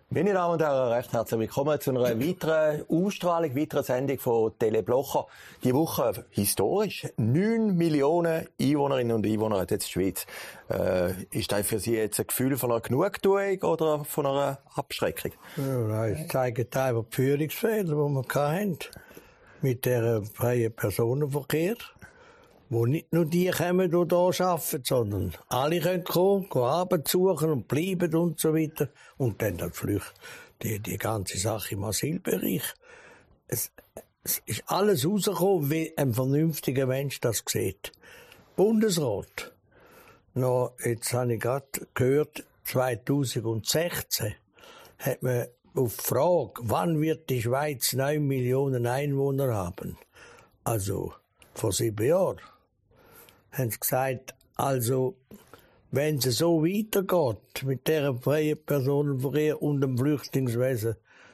Meine Damen und Herren, recht herzlich willkommen zu einer weiteren Ausstrahlung, weiteren Sendung von Teleblocher. Die Woche historisch. 9 Millionen Einwohnerinnen und Einwohner hat jetzt die Schweiz. Ist das für Sie jetzt ein Gefühl von einer Genugtuung oder von einer Abschreckung? Ja, das zeigt einfach die Führungsfehler, die wir hatten. Mit dem freien Personenverkehr. Wo nicht nur die kommen, die hier arbeiten, sondern alle können kommen, Arbeit suchen und bleiben und so weiter. Und dann die ganze Sache im Asylbereich. Es ist alles rausgekommen, wie ein vernünftiger Mensch das sieht. Bundesrat. Jetzt habe ich gerade gehört, 2016 hat man auf die Frage, wann wird die Schweiz 9 Millionen Einwohner haben? Also, vor 7 Jahren. Haben sie gesagt, also, wenn es so weitergeht, mit dieser freien Personenverkehr und dem Flüchtlingswesen,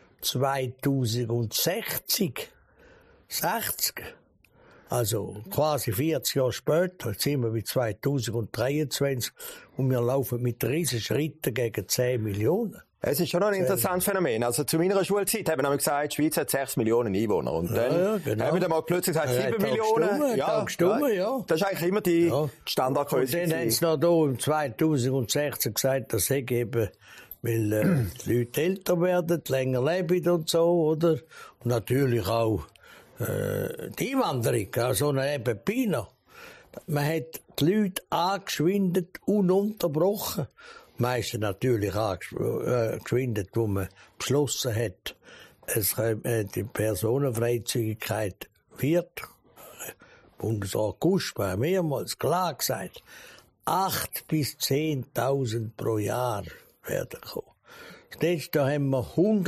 2060, 60, also quasi 40 Jahre später, jetzt sind wir bei 2023 und wir laufen mit riesen Schritten gegen 10 Millionen. Es ist schon noch ein interessantes Phänomen. Also zu meiner Schulzeit haben wir gesagt, die Schweiz hat 6 Millionen Einwohner. Und dann haben wir mal plötzlich gesagt, 7 Millionen. Ja. Das ist eigentlich immer die Standardgröße. Und dann haben sie noch hier im 2016 gesagt, das sei eben, weil die Leute älter werden, länger leben und so, oder? Und natürlich auch die Einwanderung, also eben Pina. Man hat die Leute angeschwindet, ununterbrochen. Meistens natürlich angeschwindet, wo man beschlossen hat, die Personenfreizügigkeit wird. Bundesrat Kuschma hat mehrmals klar gesagt, 8.000 bis 10.000 pro Jahr werden kommen. Das letzte Jahr haben wir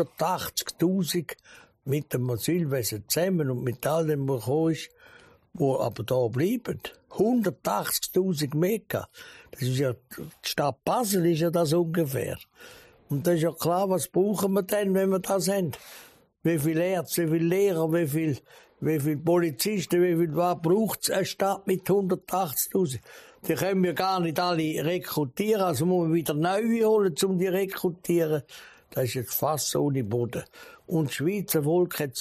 180.000 mit dem Asylwesen zusammen und mit all dem, was gekommen ist, wo aber da bleiben. 180.000 Mekka. Das ist ja, die Stadt Basel ist ja das ungefähr. Und das ist ja klar, was brauchen wir denn, wenn wir das haben? Wie viele Ärzte, wie viele Lehrer, wie viele Polizisten, was braucht es eine Stadt mit 180.000? Die können wir gar nicht alle rekrutieren, also muss man wieder neue holen, um die rekrutieren. Das ist jetzt fast ohne Boden. Und das Schweizer Volk hat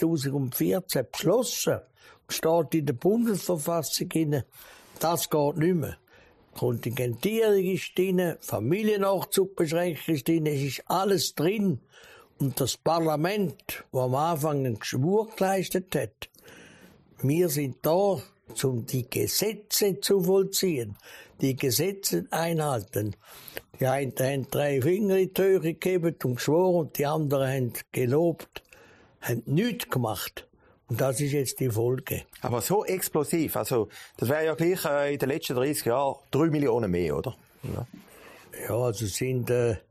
2014 beschlossen, steht in der Bundesverfassung drin, das geht nicht mehr. Kontingentierung ist drin, Familiennachzugbeschränkung ist drin, es ist alles drin. Und das Parlament, das am Anfang einen Geschwur geleistet hat, wir sind da, um die Gesetze zu vollziehen, die Gesetze einhalten. Die einen haben 3 Finger in die Höhe gegeben und geschworen, und die anderen haben gelobt, haben nichts gemacht. Und das ist jetzt die Folge. Aber so explosiv, also das wäre ja gleich in den letzten 30 Jahren 3 Millionen mehr, oder? Ja, also es sind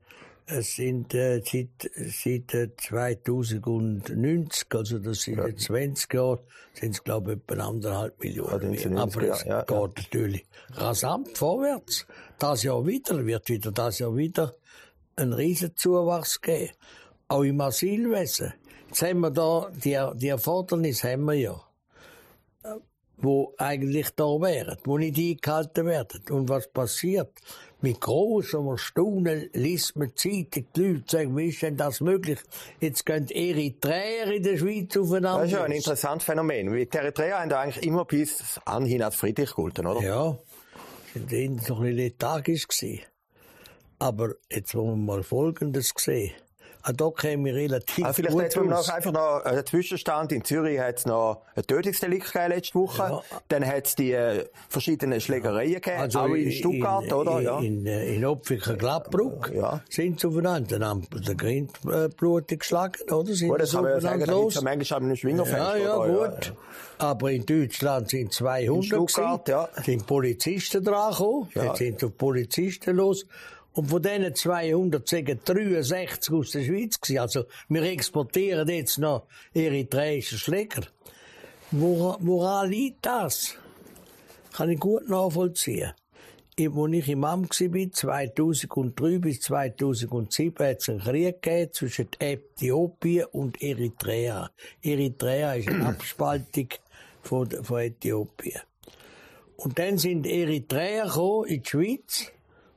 seit 2090, also das sind in 20 Jahren, sind es glaube ich etwa 1,5 Millionen mehr. Aber es geht natürlich rasant vorwärts. Wird das Jahr wieder einen riesen Zuwachs geben. Auch im Asylwesen. Jetzt haben wir da, die Erfordernis haben wir ja, wo eigentlich da wären, wo nicht eingehalten werden. Und was passiert? Mit grossem Erstaunen liest man die Zeitung, die Leute sagen, wie ist denn das möglich? Jetzt gehen Eritreer in der Schweiz aufeinander. Das ist ja ein interessantes Phänomen. Die Eritreer haben da eigentlich immer bis anhin als friedlich gehalten, oder? Ja, sind ihnen so ein bisschen lethargisch gewesen. Aber jetzt wollen wir mal Folgendes sehen. Da käme ich relativ vielleicht gut jetzt noch einfach noch einen Zwischenstand. In Zürich hat es noch ein Tötungsdelikt gegeben letzte Woche. Ja. Dann hat es die verschiedenen Schlägereien gegeben, also auch in Stuttgart, oder? Ja. In Opfiken-Gladbruck sind sie aufeinander. Dann haben sie Grindblutig geschlagen, oder? Sind das kann man ja sagen, da gibt es manchmal ein Schwingerfest. Ja, gut. Ja. Aber in Deutschland sind 200 sind Polizisten dran gekommen. Ja. Jetzt sind die Polizisten los. Und von diesen 200 sind 63 aus der Schweiz gewesen. Also, wir exportieren jetzt noch eritreische Schläger. Woran liegt das? Kann ich gut nachvollziehen. Als ich im Amt war, 2003 bis 2007, hat es einen Krieg gegeben zwischen Äthiopien und Eritrea. Eritrea ist eine Abspaltung von Äthiopien. Und dann sind Eritreer gekommen in die Schweiz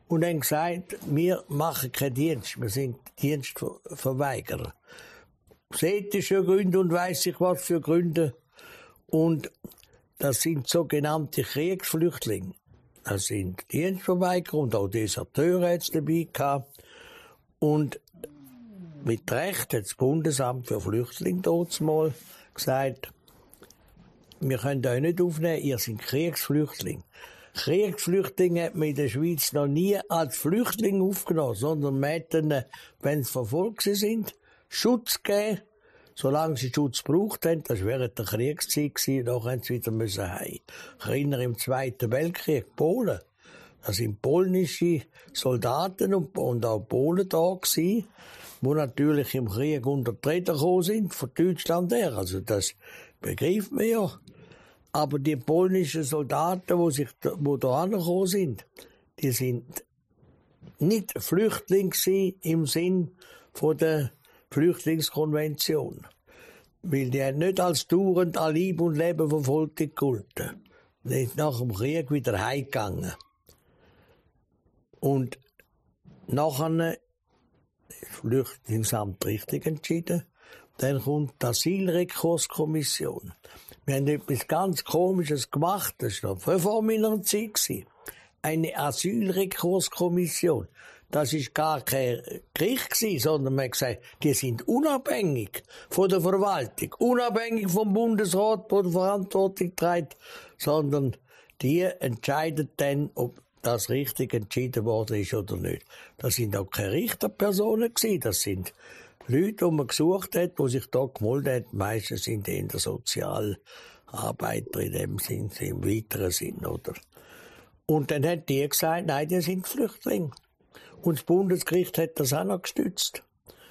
und haben gesagt, wir machen keinen Dienst, wir sind Dienstverweigerer. Ethnische Gründe und weiss ich was für Gründe. Und das sind sogenannte Kriegsflüchtlinge. Das sind Dienstverweigerer und auch Deserteure jetzt dabei gehabt. Und mit Recht hat das Bundesamt für Flüchtlinge dort mal gesagt, wir können euch nicht aufnehmen, ihr seid Kriegsflüchtlinge. Kriegsflüchtlinge hat man in der Schweiz noch nie als Flüchtlinge aufgenommen, sondern man hat ihnen, wenn sie verfolgt sind, Schutz gegeben, solange sie Schutz gebraucht haben. Das war während der Kriegszeit gewesen, da haben sie wieder müssen heim. Ich erinnere im Zweiten Weltkrieg, Polen. Da sind polnische Soldaten und auch Polen da gewesen, die natürlich im Krieg unter die Räder gekommen sind, von Deutschland her. Also das begreift man ja. Aber die polnischen Soldaten, die da angekommen sind, die sind nicht Flüchtlinge im Sinn von der Flüchtlingskonvention. Weil die haben nicht als dauernd an Leib und Leben Verfolgte gegolten. Die sind nach dem Krieg wieder heimgegangen. Und nachher das Flüchtlingsamt richtig entschieden. Dann kommt die Asylrekurskommission. Wir haben etwas ganz Komisches gemacht. Das war noch vor meiner Zeit. Eine Asylrekurskommission. Das war gar kein Gericht, sondern man hat gesagt, die sind unabhängig von der Verwaltung, unabhängig vom Bundesrat, der die Verantwortung trägt, sondern die entscheiden dann, ob das richtig entschieden worden ist oder nicht. Das sind auch keine Richterpersonen gewesen, das sind Leute, die man gesucht hat, die sich da gemeldet haben. Meistens sind die in der Sozialarbeiter in dem Sinn, im weiteren Sinn, oder? Und dann hat die gesagt, nein, die sind Flüchtlinge. Und das Bundesgericht hat das auch noch gestützt.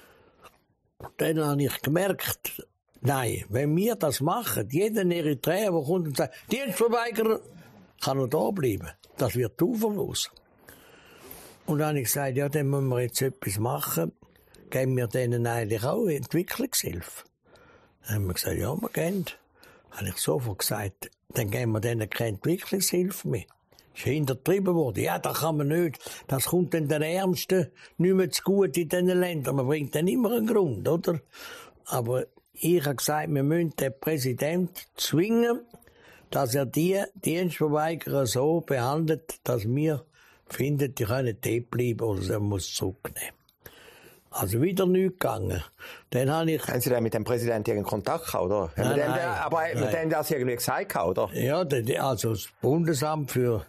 Dann habe ich gemerkt, nein, wenn wir das machen, jeder Eritreer, der kommt und sagt, Dienstverweigerer, kann noch da bleiben. Das wird uferlos. Und dann habe ich gesagt, ja, dann müssen wir jetzt etwas machen. Geben wir denen eigentlich auch Entwicklungshilfe? Dann haben wir gesagt, ja, wir geben. Dann habe ich sofort gesagt, dann geben wir denen keine Entwicklungshilfe mehr. Ist hintertrieben worden. Ja, das kann man nicht. Das kommt dann den Ärmsten nicht mehr zu gut in diesen Ländern. Man bringt dann immer einen Grund, oder? Aber ich habe gesagt, wir müssen den Präsidenten zwingen, dass er die Dienstverweigerer so behandelt, dass wir finden, die können dort bleiben oder er muss zurücknehmen. Also wieder nichts gegangen. Dann habe ich... Haben Sie denn mit dem Präsidenten irgendeinen Kontakt gehabt, oder? Nein, aber mit dem das irgendwie gesagt, oder? Ja, also das Bundesamt für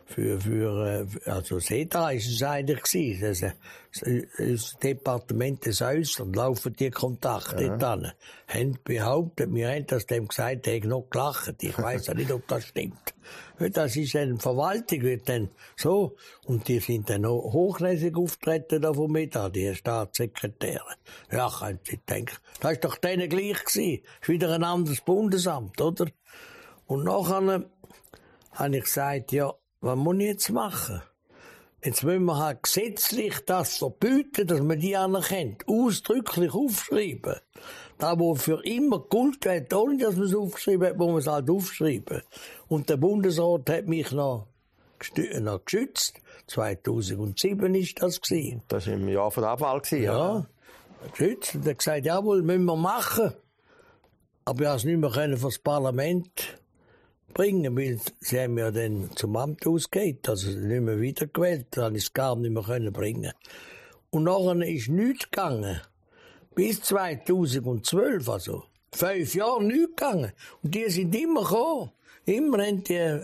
also SEDA ist es eigentlich gewesen. Das Departement des Äußeren laufen die Kontakte dort. Haben behauptet, wir haben das dem gesagt, der hat noch gelacht. Ich weiss ja nicht, ob das stimmt. Das ist eine Verwaltung, wird dann so. Und die sind dann noch hochnäsig auftreten davon mit, die Staatssekretäre. Ja, können Sie denken, das ist doch denen gleich gewesen. Das ist wieder ein anderes Bundesamt, oder? Und nachher habe ich gesagt, ja, was muss ich jetzt machen? Jetzt müssen wir halt gesetzlich das verbieten, dass man die anerkennt. Ausdrücklich aufschreiben. Da, wo für immer Kult hat, ohne dass man es aufgeschrieben hat, muss man es halt aufschreiben. Und der Bundesrat hat mich noch geschützt. 2007 ist das gewesen. Das war im Jahr von der Abwahl gewesen, ja. Geschützt. Und er hat gesagt, jawohl, müssen wir machen. Aber ich konnte es nicht mehr für das Parlament bringen, weil sie haben ja dann zum Amt ausgegeben, also nicht mehr wiedergewählt, dann habe ich es gar nicht mehr bringen. Und nachher ist nichts gegangen. Bis 2012, also 5 Jahre nichts gegangen. Und die sind immer gekommen. Immer haben die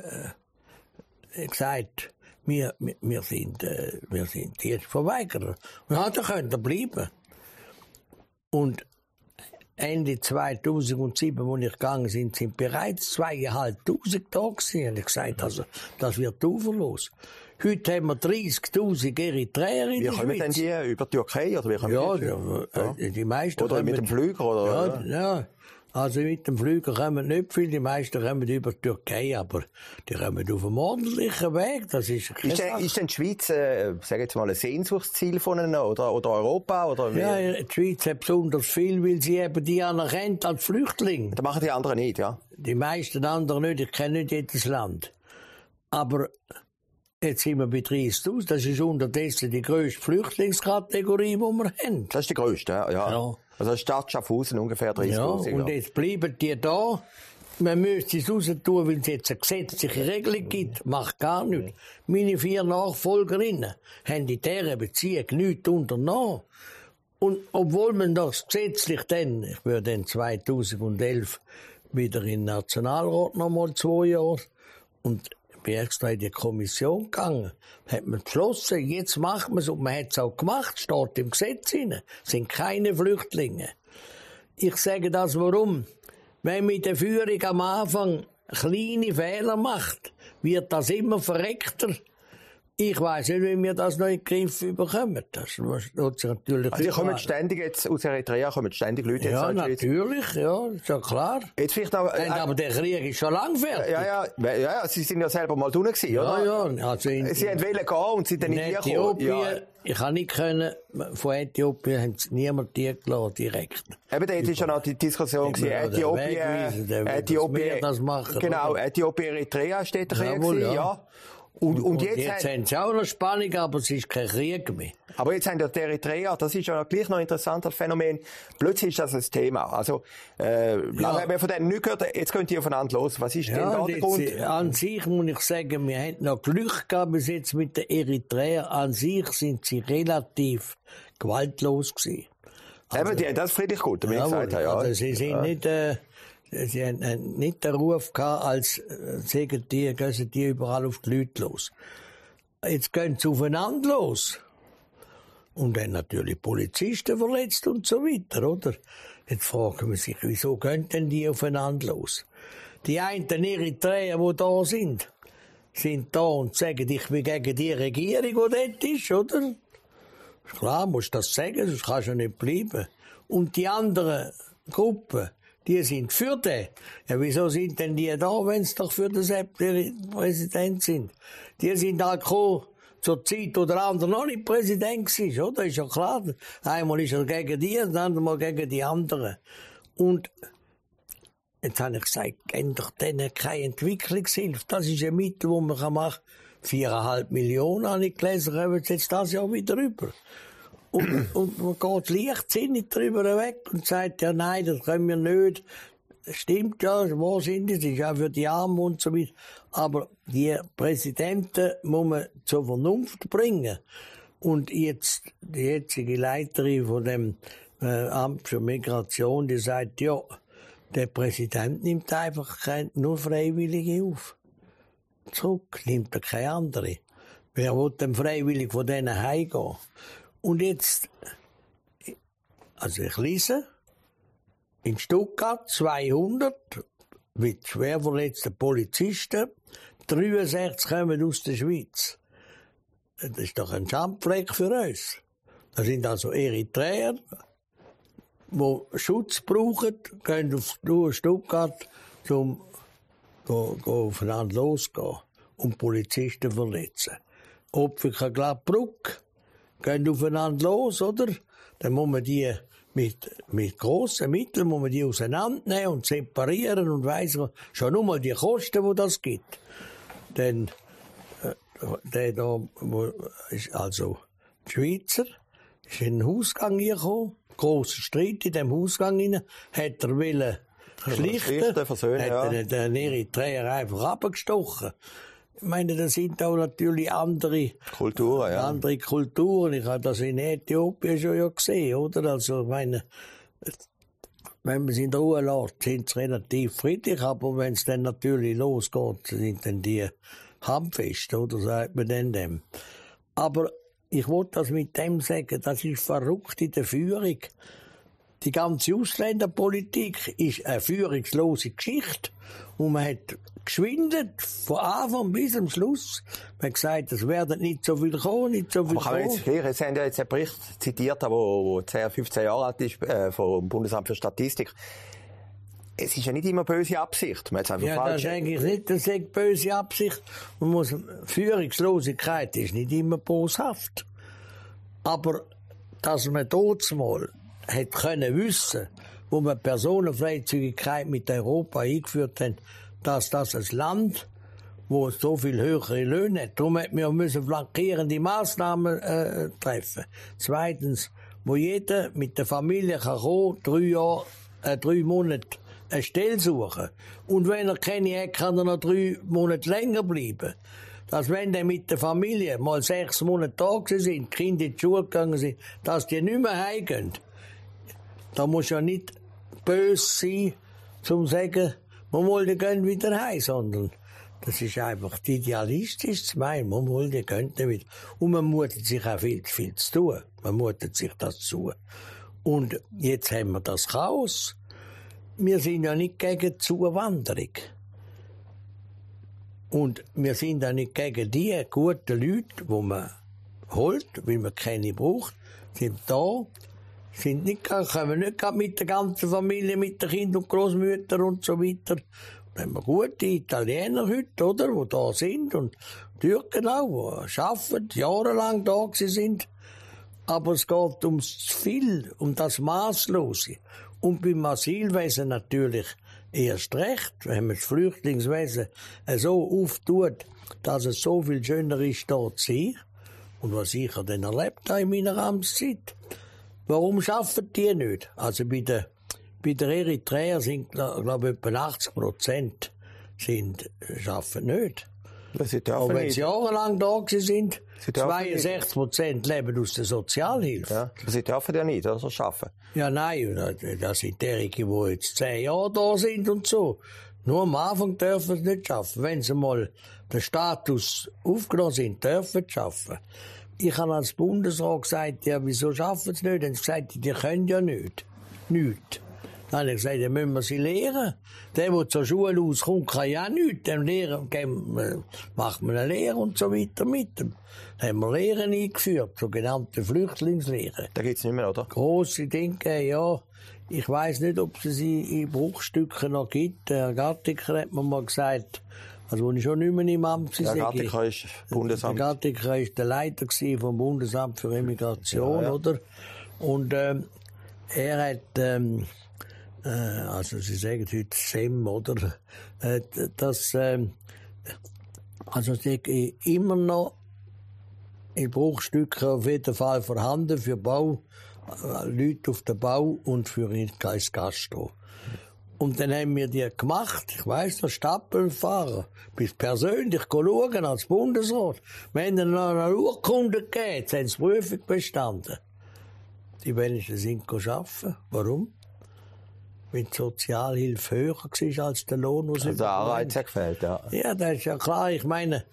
gesagt, wir sind Dienstverweigerer. Und ja, da könnt ihr bleiben. Und Ende 2007, als ich gegangen bin, sind bereits 2'500 da gewesen. Und ich gesagt, also, das wird uferlos. Heute haben wir 30'000 Eritreer in der Schweiz. Wie kommen denn die? Über die Türkei? Oder wie kommen die? Die meisten oder mit dem Flüger? Oder? Ja. Also mit dem Flüger kommen nicht viel, die meisten kommen über die Türkei, aber die kommen auf einem ordentlichen Weg, das ist Ist denn die Schweiz, sag jetzt mal, ein Sehnsuchtsziel von ihnen, oder Europa? Oder ja, die Schweiz hat besonders viel, weil sie eben die anerkennt als Flüchtling. Das machen die anderen nicht, ja? Die meisten anderen nicht, ich kenne nicht jedes Land. Aber Jetzt sind wir bei 30'000. Das ist unterdessen die grösste Flüchtlingskategorie, die wir haben. Das ist die grösste, ja. Ja. Also Stadt Schaffhausen ungefähr 30'000. Ja, und jetzt bleiben die da. Man müsste es raus tun, weil es jetzt eine gesetzliche Regelung gibt. Macht gar nichts. Meine 4 Nachfolgerinnen haben in dieser Beziehung nichts unternommen. Und obwohl man das gesetzlich dann, ich würde dann 2011 wieder in den Nationalrat nochmal 2 Jahre, und bin extra in die Kommission gegangen, hat man beschlossen, jetzt macht man es, und man hat es auch gemacht, steht im Gesetz drin, sind keine Flüchtlinge. Ich sage das warum? Wenn man in der Führung am Anfang kleine Fehler macht, wird das immer verreckter. Ich weiss nicht, wie wir das noch in den Griff bekommen. Das muss natürlich. Also, kommen ständig jetzt aus Eritrea, kommen ständig Leute jetzt. Ja, natürlich, ja, ist ja klar. Jetzt vielleicht auch, aber der Krieg ist schon lang fertig. Ja, Sie sind ja selber mal drinnen gewesen, oder? Ja, also Sie wollten gehen und sind dann nicht gekommen. Ja. Ich kann nicht können, von Äthiopien haben sie niemand gelassen, direkt. Eben, dort ist ja noch die Diskussion gewesen, Äthiopien, das machen. Genau, Äthiopien, Eritrea steht da gewesen, ja. Und jetzt haben sie auch noch Spannung, aber es ist kein Krieg mehr. Aber jetzt haben ja die Eritrea, das ist ja gleich noch ein interessantes Phänomen. Plötzlich ist das ein Thema. Also, haben wir von denen nicht gehört, jetzt könnt ihr aufeinander los. Was ist denn da der Grund? An sich muss ich sagen, wir haben noch Glück gehabt bis jetzt mit den Eritreern. An sich sind sie relativ gewaltlos gewesen. Also, die haben das friedlich gut, wie ich gesagt habe, ja. Also sie sind nicht, sie haben nicht den Ruf gehabt, als sagen die, gehen die überall auf die Leute los. Jetzt gehen sie aufeinander los. Und dann natürlich Polizisten verletzt und so weiter, oder? Jetzt fragen wir sich, wieso gehen denn die aufeinander los? Die einen Eritreer, die da sind da und sagen, ich bin gegen die Regierung, die dort ist, oder? Klar, musst du das sagen, sonst kannst du nicht bleiben. Und die anderen Gruppen, die sind für den. Ja, wieso sind denn die da, wenn sie doch für den Präsident sind? Die sind halt gekommen zur Zeit, wo der andere noch nicht Präsident war, oder? Ist ja klar. Einmal ist er gegen die, das andere Mal gegen die anderen. Und jetzt habe ich gesagt, geben doch denen keine Entwicklungshilfe. Das ist ein Mittel, das man machen kann. 4,5 Millionen habe ich gelesen, kommen jetzt das Jahr wieder rüber. Und man geht leichtsinnig drüber weg und sagt, ja nein, das können wir nicht. Das stimmt ja, wo sind die? Das ist ja für die Armen und so weiter. Aber die Präsidenten muss man zur Vernunft bringen. Und jetzt, die jetzige Leiterin von dem Amt für Migration, die sagt, ja, der Präsident nimmt einfach nur Freiwillige auf. Zurück nimmt er keine andere. Wer will denn freiwillig von denen heimgehen? Und jetzt, also ich lese, in Stuttgart 200 mit schwer verletzten Polizisten, 63 kommen aus der Schweiz. Das ist doch ein Schandfleck für uns. Das sind also Eritreer, die Schutz brauchen, gehen durch Stuttgart, um aufeinander losgehen und Polizisten verletzen. Opfiker Gladbruck gehen aufeinander los, oder? Dann muss man die mit grossen Mitteln muss man die auseinandernehmen und separieren und weiss schon nur mal die Kosten, die das gibt. Dann, der da ist also die Schweizer, ist in den Hausgang gekommen, grosser Streit in dem Hausgang rein, hat er wollen schlichten, hat den Eritreer einfach abgestochen. Ich meine, das sind auch natürlich andere Kulturen, ja. Andere Kulturen. Ich habe das in Äthiopien schon ja gesehen, oder? Also, ich meine, wenn man es in Ruhe lässt, sind sie relativ friedlich, aber wenn es dann natürlich losgeht, sind dann die handfest, oder? Sagt man dann dem. Aber ich wollte das mit dem sagen, das ist verrückt in der Führung. Die ganze Ausländerpolitik ist eine führungslose Geschichte. Und man hat geschwindet, von Anfang bis zum Schluss. Man hat gesagt, es werden nicht so viel kommen, nicht so viel kommen. Aber Sie haben ja jetzt einen Bericht zitiert, der 15 Jahre alt ist, vom Bundesamt für Statistik. Es ist ja nicht immer böse Absicht. Man ja, falsch. Das ist eigentlich nicht, das ist böse Absicht. Führungslosigkeit ist nicht immer boshaft. Aber, dass man dort mal hätte können wissen, wo wir Personenfreizügigkeit mit Europa eingeführt haben, dass das ein Land, wo so viel höhere Löhne hat. Darum müssen wir flankierende Massnahmen treffen. Zweitens, wo jeder mit der Familie kann kommen, 3 Monate eine Stelle suchen. Und wenn er keine hat, kann er noch 3 Monate länger bleiben. Dass wenn die mit der Familie mal 6 Monate da sind, die Kinder in die Schule gegangen sind, dass die nicht mehr heimgehen. Da muss ja nicht böse sein, zum zu sagen, man will die gehen wieder heim, sondern das ist einfach idealistisch zu meinen, man will die gehen wieder. Und man mutet sich auch viel zu tun. Man mutet sich das zu. Und jetzt haben wir das Chaos. Wir sind ja nicht gegen Zuwanderung. Und wir sind auch nicht gegen die guten Leute, die man holt, weil man keine braucht, sind da, kommen nicht mit der ganzen Familie, mit den Kindern und Großmüttern und so weiter. Wir haben gute Italiener heute, oder, die da sind, und Türken auch, die arbeiten, jahrelang da sind. Aber es geht ums Viel, um das Maßlose. Und beim Asylwesen natürlich erst recht, wenn man das Flüchtlingswesen so auftut, dass es so viel schöner ist, dort zu sein. Und was ich dann erlebt habe in meiner Amtszeit. Warum schaffen die nicht? Also bei den Eritreer sind, glaube ich, etwa 80% schaffen nicht. Aber wenn sie jahrelang da sind, 62% leben aus der Sozialhilfe. Ja, sie dürfen ja nicht, oder? Schaffen. Ja, nein, das sind derige, die jetzt 10 Jahre da sind und so. Nur am Anfang dürfen sie nicht schaffen. Wenn sie mal den Status aufgenommen sind, dürfen sie schaffen. Ich habe als Bundesrat gesagt, ja, wieso schaffen sie nicht? Dann haben sie gesagt, die können ja nicht. Nichts. Dann habe ich gesagt, dann müssen wir sie lehren. Der zur Schule auskommt, kann ja nichts. Dann macht man eine Lehre und so weiter mit dem. Dann haben wir Lehren eingeführt, sogenannte Flüchtlingslehre. Da gibt's nicht mehr, oder? Grosse Dinge, ja. Ich weiss nicht, ob es sie in Bruchstücken noch gibt. Der Gattiker hat mir mal gesagt, also wo ich schon nicht mehr im Amt war. Der Gattiker ist Bundesamt. Der Gattiker war der Leiter vom Bundesamt für Immigration, ja. Oder? Und er hat... also sie sagen heute SEM, oder? Also sie immer noch in Bruchstücken auf jeden Fall vorhanden für Leute auf dem Bau und für das Gastro. Und dann haben wir die gemacht. Ich weiss, der Stapelfahrer. Bis persönlich schauen als Bundesrat. Wenn er noch eine Urkunde geht, haben sie die Prüfung bestanden. Die wenigsten sind arbeiten. Warum? Wenn die Sozialhilfe höher war als der Lohn, was also der Anreiz hat gefehlt, ja. Ja, das ist ja klar. Ich meine,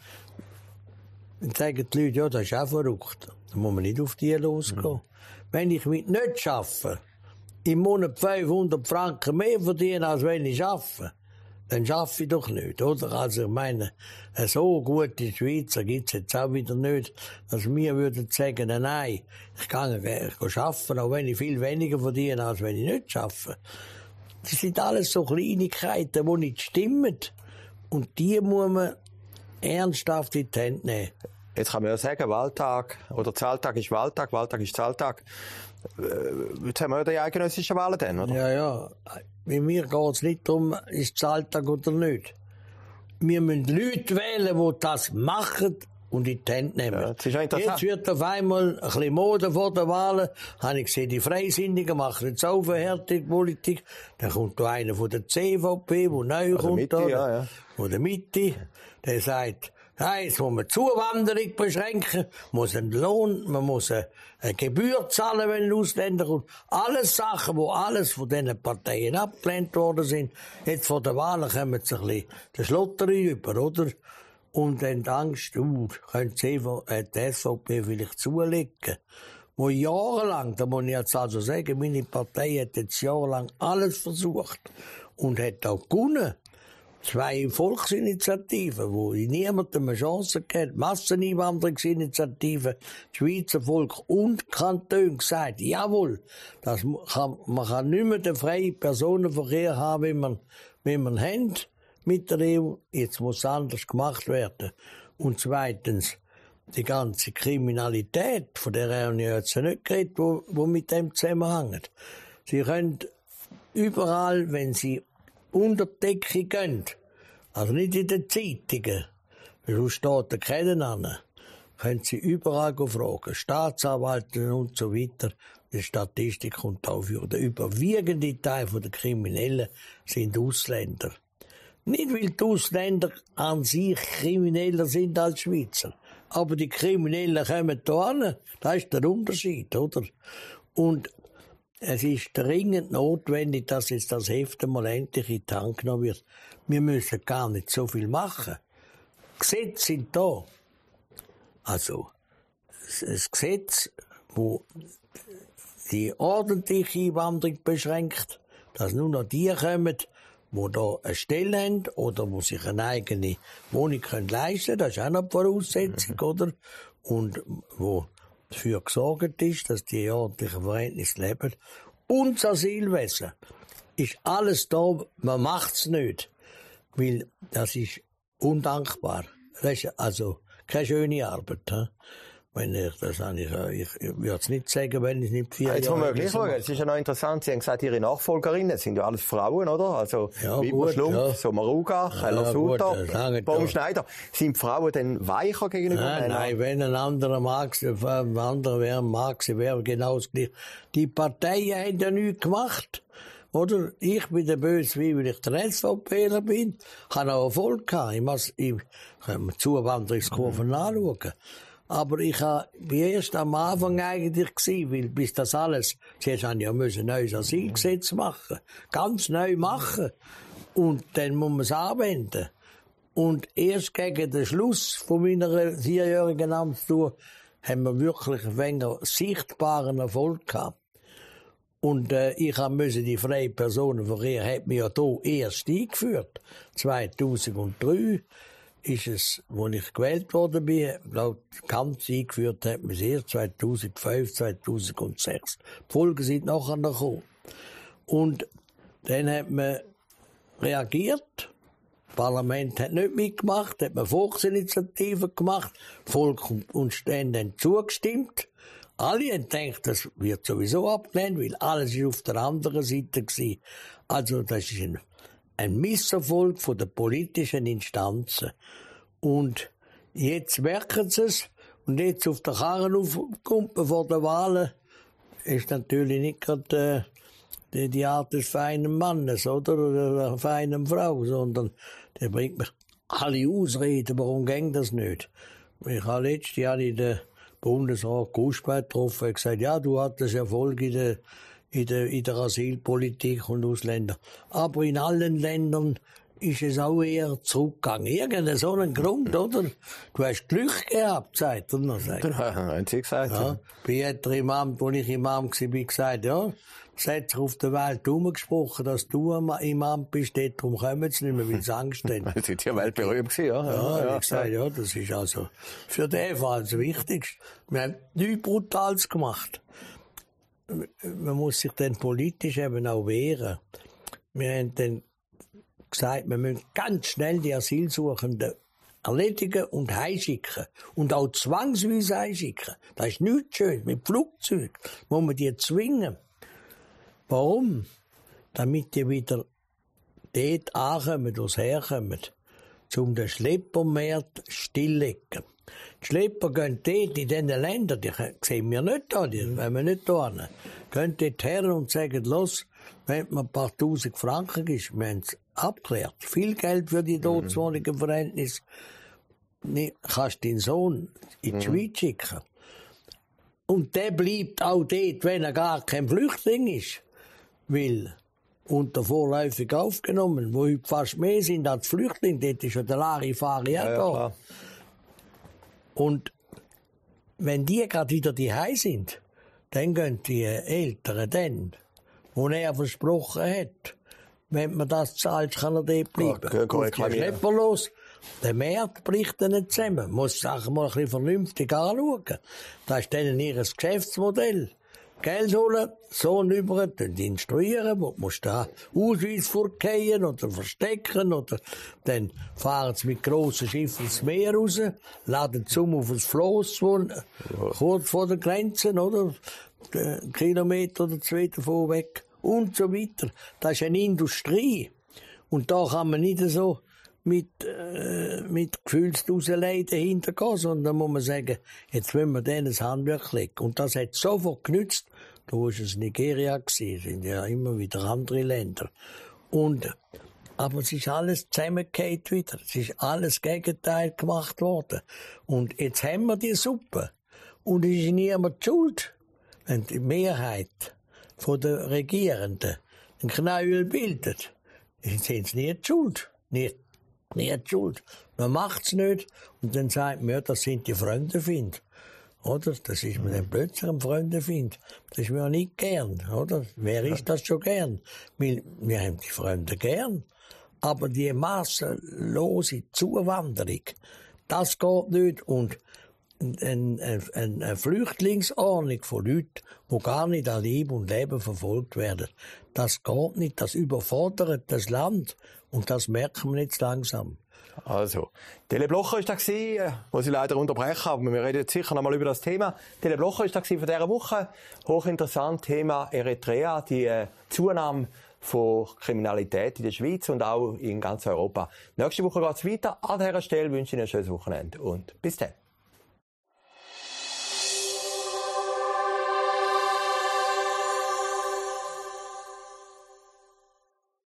dann sagen die Leute, ja, das ist auch verrückt. Da muss man nicht auf die losgehen. Wenn ich mit nicht arbeite, im Monat 500 Franken mehr verdiene, als wenn ich arbeite, dann arbeite ich doch nicht, oder? Also ich meine, so gute Schweizer gibt's jetzt auch wieder nicht, dass wir würden sagen, nein, ich kann arbeiten, auch wenn ich viel weniger verdiene, als wenn ich nicht arbeite. Das sind alles so Kleinigkeiten, die nicht stimmen. Und die muss man ernsthaft in die Hände nehmen. Jetzt kann man ja sagen, Wahltag, oder Zahltag ist Wahltag, Wahltag ist Zahltag. Jetzt haben wir ja die eidgenössischen Wahlen dann, oder? Ja, ja. Bei mir geht es nicht darum, ist Zahltag oder nicht. Wir müssen Leute wählen, die das machen und in die Hände nehmen. Ja, jetzt wird auf einmal ein bisschen Mode vor den Wahlen. Habe ich gesehen, die Freisinnigen machen jetzt auch verhärtete Politik. Dann kommt da einer von der CVP, der neu kommt. Mitte, ja. Von der Mitte. Der sagt, ja, jetzt muss man Zuwanderung beschränken, muss einen Lohn, man muss eine Gebühr zahlen, wenn ein Ausländer kommt. Alles Sachen, wo alles von diesen Parteien abgelehnt worden sind. Jetzt vor der Wahlen kommen sie ein bisschen den Schlotterei über, oder? Und dann die Angst, könnte die SVP vielleicht zulegen. Wo jahrelang, da muss ich jetzt also sagen, meine Partei hat jetzt jahrelang alles versucht und hat auch gewonnen. 2 Volksinitiativen, wo niemandem eine Chance gegeben, Masseneinwanderungsinitiativen, das Schweizer Volk und Kantone gesagt, jawohl, man kann nicht mehr den freien Personenverkehr haben, wie man hat mit der EU. Jetzt muss anders gemacht werden. Und zweitens, die ganze Kriminalität, von der haben wir jetzt nicht geredet, wo mit dem zusammenhängt. Sie können überall, wenn sie unter die Decke gehen, also nicht in den Zeitungen, sonst steht der kennen an. Können Sie überall fragen. Staatsanwälte und so weiter. Die Statistik kommt aufführen. Der überwiegende Teil der Kriminellen sind Ausländer. Nicht, weil die Ausländer an sich krimineller sind als Schweizer. Aber die Kriminellen kommen da hin. Das ist der Unterschied, oder? Und es ist dringend notwendig, dass jetzt das Heft mal endlich in die Hand genommen wird. Wir müssen gar nicht so viel machen. Gesetze sind da. Also, das Gesetz, wo die ordentliche Einwanderung beschränkt, dass nur noch die kommen, die da eine Stelle haben oder die sich eine eigene Wohnung leisten können, das ist auch noch die Voraussetzung, oder? Und wo dafür gesorgt ist, dass die ordentlichen Verhältnisse leben. Und das Asylwesen ist alles da, man macht's nicht, weil das ist undankbar. Das ist also keine schöne Arbeit. He? Wenn ich würde es nicht sagen, wenn ich nicht 4 Jahre... Jetzt muss man gleich schauen, es ist ja noch interessant, Sie haben gesagt, Ihre Nachfolgerinnen sind ja alles Frauen, oder? Also Wittmer Schlumpf, Sommaruga, Keller Sutter, Baumschneider. Sind Frauen denn weicher gegenüber Männern? Nein, wenn ein anderer mag, sie wäre genau das Gleiche. Die Parteien haben ja nichts gemacht. Oder? Ich bin der Böse, weil ich der SVPler bin. Ich habe auch Erfolg gehabt. Ich kann mir Zuwanderungskurven anschauen. Aber ich war erst am Anfang eigentlich gewesen, weil bis das alles, zuerst haben ja ein neues Asylgesetz machen. Ganz neu machen. Und dann muss man es anwenden. Und erst gegen den Schluss von meiner 4-jährigen Amtstour haben wir wirklich ein wenig sichtbaren Erfolg gehabt. Und ich musste die freie Personenverkehr, hat mich ja hier erst eingeführt. 2003 ist es, als ich gewählt worden bin, glaube ganz eingeführt hat man es erst 2005, 2006. Die Folgen sind nachher noch gekommen. Und dann hat man reagiert. Das Parlament hat nicht mitgemacht, hat man Volksinitiativen gemacht. Volk und Stände haben zugestimmt. Alle haben gedacht, das wird sowieso abgelehnt, weil alles war auf der anderen Seite gewesen. Also, das ist ein Misserfolg von den politischen Instanzen. Und jetzt merken sie es. Und jetzt auf der Karren aufkommt vor den Wahlen, ist natürlich nicht gerade die Art des feinen Mannes, oder der feinen Frau, sondern der bringt mir alle Ausreden, warum ging das nicht? Ich habe letztes Jahr in der Bundesrat Guspert getroffen und gesagt, ja, du hattest Erfolg in der Asylpolitik und Ausländer. Aber in allen Ländern ist es auch eher zurückgegangen. Irgendeinen so einen Grund, oder? Du hast Glück gehabt, sagt er noch. Haben Sie gesagt. Ja. Bei jeder Imam, als ich Imam war, gesagt, ja, es hat sich auf der Welt herumgesprochen, dass du Imam bist, darum kommen sie nicht mehr, weil sie Angst haben. Sie sind ja weltberühmt gewesen, ja. Ja, ich gesagt, ja, das ist also für den Fall das Wichtigste. Wir haben nichts Brutales gemacht. Man muss sich dann politisch eben auch wehren. Wir haben dann gesagt, wir müssen ganz schnell die Asylsuchenden erledigen und heimschicken. Und auch zwangsweise heimschicken. Das ist nichts schön. Mit Flugzeugen muss man die zwingen. Warum? Damit die wieder dort ankommen, wo sie herkommen. Um den Schleppermarkt stilllegen. Die Schlepper gehen dort in diesen Ländern, die sehen wir nicht da, die wollen wir nicht da hin. Gehen dort her und sagen, los, wenn man ein paar tausend Franken ist, wir haben es abgeklärt. Viel Geld für die Todeswohnung im Verhältnis. Kannst deinen Sohn in die Schweiz schicken. Und der bleibt auch dort, wenn er gar kein Flüchtling ist. Weil unter vorläufig aufgenommen, wo heute fast mehr sind als Flüchtlinge, dort ist ja der Larifari auch da. Klar. Und wenn die gerade wieder daheim sind, dann gehen die Eltern dann, wo er versprochen hat, wenn man das zahlt, kann er dort bleiben. Schlepper los. Der Markt bricht dann nicht zusammen. Man muss die Sachen mal ein bisschen vernünftig anschauen. Das ist dann ihr Geschäftsmodell. Geld holen, Sohn über, dann instruieren, wo musst du da Ausweis vorgehen oder verstecken, oder dann fahren sie mit grossen Schiffen ins Meer raus, laden sie auf das Floss, kurz vor der Grenze, oder? Einen Kilometer oder 2 davon weg, und so weiter. Das ist eine Industrie. Und da kann man nicht so, mit Gefühlsduselei dahinter gehen, sondern dann muss man sagen, jetzt wollen wir denen das Handwerk legen. Und das hat sofort genützt. Da war es Nigeria gewesen, sind ja immer wieder andere Länder. Aber es ist alles zusammengefallen wieder. Es ist alles Gegenteil gemacht worden. Und jetzt haben wir die Suppe. Und es ist niemand schuld, wenn die Mehrheit der Regierenden einen Knäuel bildet. Dann sind sie nicht schuld. Nicht schuld. Man macht's nicht. Und dann sagt man, ja, das sind die Freundefind. Oder? Das ist mir dann plötzlich ein Freundefind. Das ist mir auch nicht gern, oder? Wer ist das schon gern? Wir haben die Freunde gern. Aber die massenlose Zuwanderung, das geht nicht. Und eine Flüchtlingsordnung von Leuten, die gar nicht an Leib und Leben verfolgt werden, das geht nicht. Das überfordert das Land. Und das merken wir jetzt langsam. Also, Tele Blocher war da, muss ich leider unterbrechen, aber wir reden jetzt sicher noch mal über das Thema. Tele Blocher war da von dieser Woche. Hochinteressant, Thema Eritrea, die Zunahme von Kriminalität in der Schweiz und auch in ganz Europa. Nächste Woche geht es weiter. An dieser Stelle wünsche ich Ihnen ein schönes Wochenende und bis dann.